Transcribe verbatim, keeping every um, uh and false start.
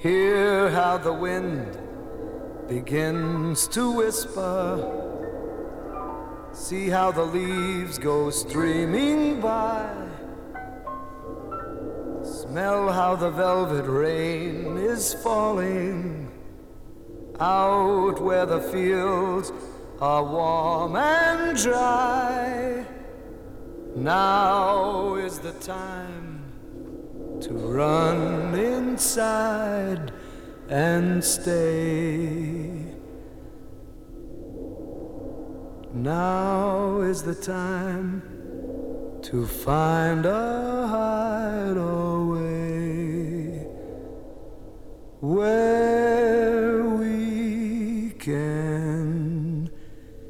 Hear how the wind begins to whisper. See how the leaves go streaming by. Smell how the velvet rain is falling out where the fields are warm and dry. Now is the time to run inside and stay. Now is the time to find a hideaway. Where